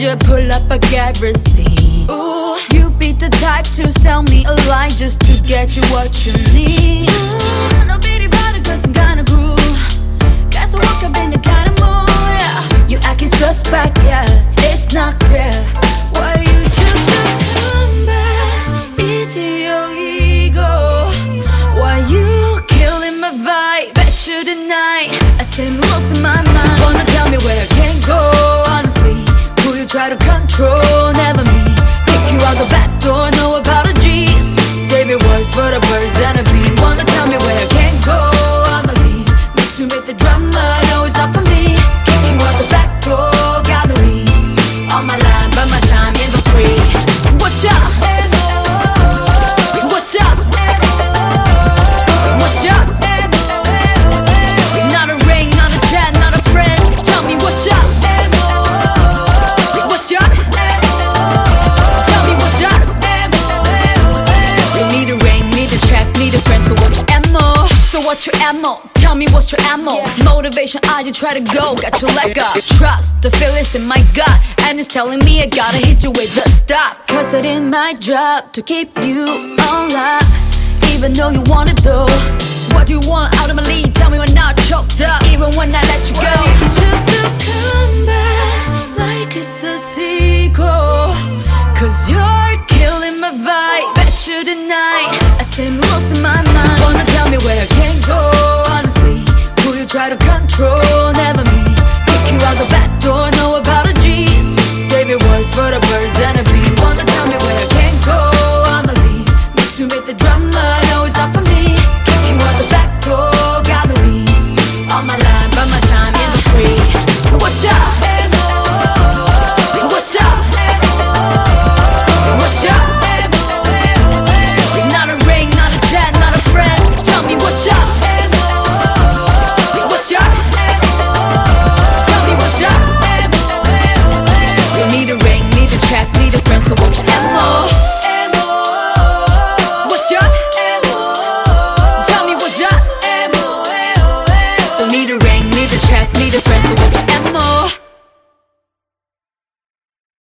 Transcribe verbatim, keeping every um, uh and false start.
just pull up a garrison. Ooh, you be the type to sell me a lie just to get you what you need. Ooh, no pity about it cause I'm kinda groove. Guess I woke up in the kind of mood, yeah. You acting suspect, yeah, it's not clear why you choose to come back. Easy your ego. Why you killing my vibe? Bet you tonight I seem lost in my mind. Wanna tell me where I can't go, honestly. Who you try to control, never me. Kick you out the back door, no apologies. Save your words for the birds and the bees. Wanna tell me where I can't go, I'ma leave. Miss me with the drama, no it's not for me. Kick you out the back door, gotta leave. On my line, but my time ain't for free. What's up? What's up? What's up? Not a ring, not a chat, not a friend. Tell me what's up? What's up? Tell me what's up? You need a ring, need a check, need a friend. So what's your ammo? So what's your ammo? Tell me what's your ammo? Yeah. Motivation, I you try to go, got your leg up. Trust, the feelings in my gut, and it's telling me I gotta hit you with the stop. Cause it ain't my job to keep you on lock, even though you want it though. What do you want out of my lead? Tell me when I'm not choked up, even when I let you go. Why you choose to